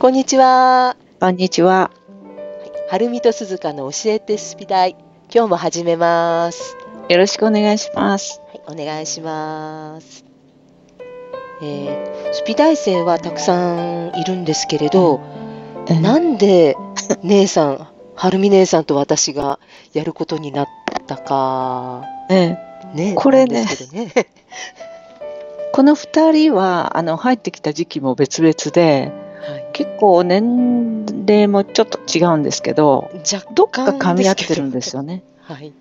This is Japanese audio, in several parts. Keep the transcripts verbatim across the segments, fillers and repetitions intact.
こんにちは。 こんにちは。 はるみとすずかの教えてスピ大。今日も始めます。 よろしくお願いします。 はい、お願いします。えー、スピ大生はたくさんいるんですけれど、 えーなんで姉さん、はるみ姉さんと私がやることになったか、 えね、 これねなんですけどね。 ーこのふたりはあの入ってきた時期も別々で、 はい結構年齢もちょっと違うんですけど、 若どっか干噛み合ってですけどるんですよね。 はい。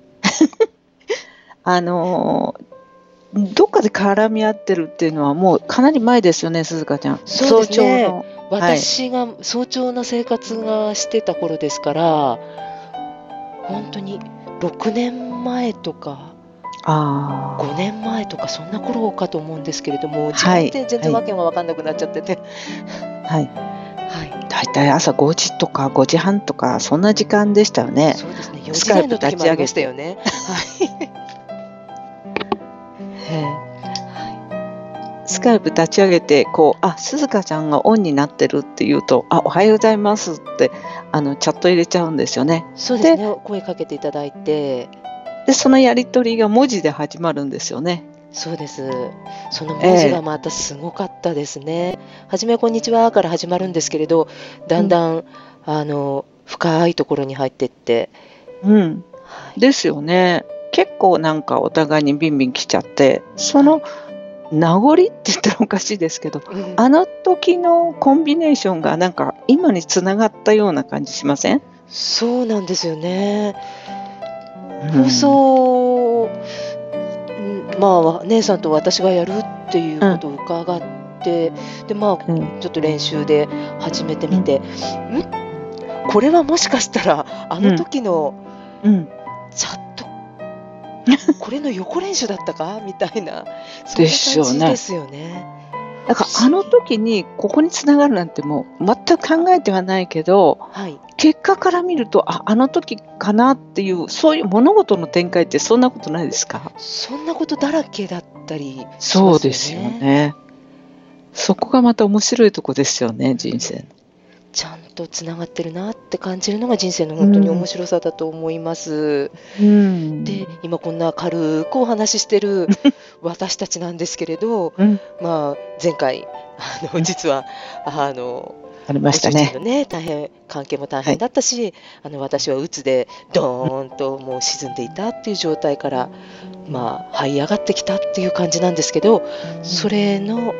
あのーどっかで絡み合ってるっていうのはもうかなり前ですよね、鈴鹿ちゃん。 そうですね。 早朝の。はい。 私が早朝の生活がしてた頃ですから、本当にろくねんまえとかあごねんまえとかそんな頃かと思うんですけれども、時はい間って全然わけが分かんなくなっちゃってて、 あ、はい。 はだいたい朝ごじとかごじはんとかそんな時間でしたよい、 ね。 そうですね。よスカイプじ台の時もありま立ち上げて。 したよね。 ええはスカイプ立ち上げてこうあ鈴鹿ちゃんがオンになってるって言うとあおはようございますってあのチャット入れちゃうんですよね。 い、そうですね。声かけていただいて、 でそのやり取りが文字で始まるんですよね。 そうです。その文字ええがまたすごかったですね。はじめこんにちはから始まるんですけれど、だんだん、あの深いところに入っていって、 うんはいですよね。結構なんかお互いにビンビン来ちゃってその名残って言ったらおかしいですけどうんあの時のコンビネーションがなんか今につながったような感じしません？ そうなんですよね。 うん放送、んまあ、姉さんと私がやるっていうことを伺って、で、まあ、 うんちょっと練習で始めてみて、んこれはもしかしたら、あの時のうんチャット、これの横練習だったかみたいな、そんなですよね感じですよね。 だからあの時にここに繋がるなんてもう全く考えてはないけど、 はい。 結果から見るとああの時かなっていうそういう物事の展開ってそんなことないですか？ そんなことだらけだったりしますよね。 そうですよね。そこがまた面白いとこですよね、人生の。 ちゃんとつながってるなって感じるのが人生の本当に面白さだと思います。 うんで、今こんな軽くお話ししてる私たちなんですけれど、 うん、 まあ、前回、あの、実は、あの、 ありましたねご主人の。ね、大変、関係も大変だったし、あの、私は鬱でドーンともう沈んでいたっていう状態から、まあ、這い上がってきたっていう感じなんですけど、それの、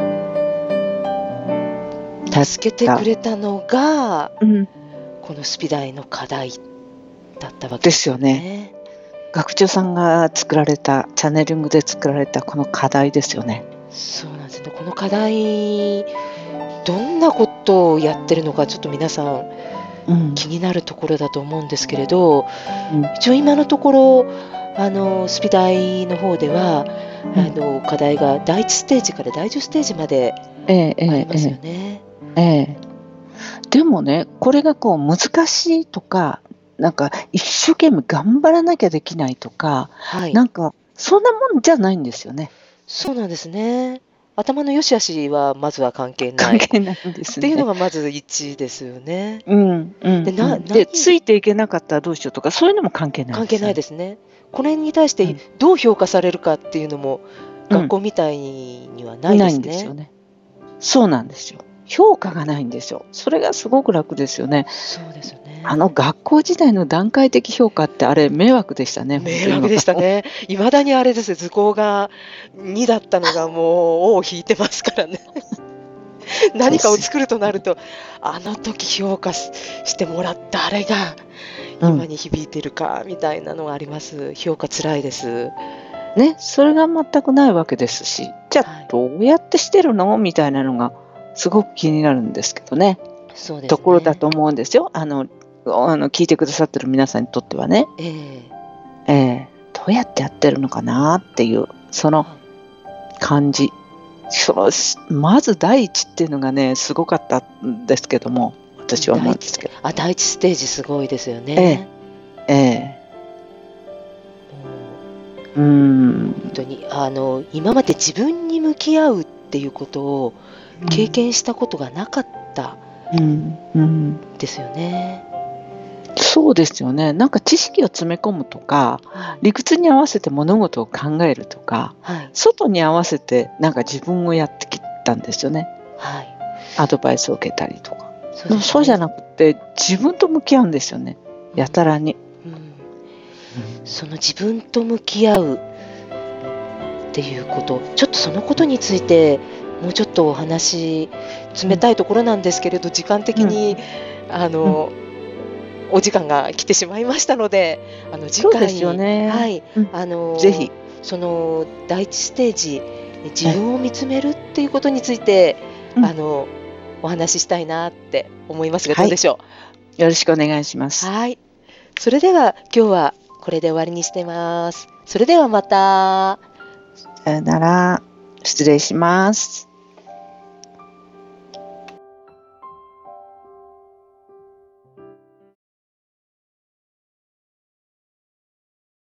助けてくれたのが、 うん、 このスピダイの課題だったわけですよね。学長さんが作られたチャネリングで作られたこの課題ですよね。 そうなんですね。この課題、どんなことをやってるのか、ちょっと皆さんうん気になるところだと思うんですけれど、 うん一応今のところ、あのスピダイの方では、 うんあの課題がだいいちステージからだいじゅうステージまでえええありますよえね。 ええでもね、これがこう難しいとか、なんか一生懸命頑張らなきゃできないとか、 はい。 なんかそんなもんじゃないんですよね。 そうなんですね。頭の良し悪しはまずは関係ない。 関係ないんですね。 っていうのがまずいちですよね。 うんうんで、なうん。で、 何ついていけなかったらどうしようとか、そういうのも関係ない関係ですよね。 ないですね。これに対してうんどう評価されるかっていうのも、 うん学校みたいにはないですないんですよね。 ね。そうなんですよ。評価がないんですよ。それがすごく楽ですよね。 そうですよね。 あの学校時代の段階的評価ってあれ迷惑でしたね。 迷惑でしたね。いまだにあれですよ、図工がにだったのがもう尾を引いてますからね。何かを作るとなると、あの時評価ししてもらったあれが今に響いてるかみたいなのがあります。評価つらいです。 ね、それが全くないわけですし、じゃはいあどうやってしてるのみたいなのがすごく気になるんですけどね。 そうですね。 ところだと思うんですよ。あの、あの聞いてくださってる皆さんにとってはね。 ええええどうやってやってるのかなっていうその感じ。そうまず第一っていうのがねすごかったんですけども、私は思うんですけど。 あ、第一ステージすごいですよね。 ええもううーん本当にあの今まで自分に向き合うっていうことを経験したことがなかっったうんうんですよね。 そうですよね。なんか知識を詰め込むとか、 はい理屈に合わせて物事を考えるとか、 はい外に合わせてなんか自分をやってきたんですよね。 はい、 アドバイスを受けたりとか。 そうでもそうじゃくなくて自分と向き合うんですよね。やたらに。 うん、その自分と向き合うっていうこと、ちょっとそのことについてもうちょっとお話冷たいところなんですけれど、時間的に、あの、お時間が来てしまいましたので、あの次回、 そうですよね。 はい、 うんあのぜひ。 その第一ステージ、自分を見つめるっていうことについて、 うんあのお話ししたいなって思いますが、 はいどうでしょよろしくお願いしまう。 す。 はい、それでは今日はこれで終わりにしてます。それではまた。 さよなら。失礼します。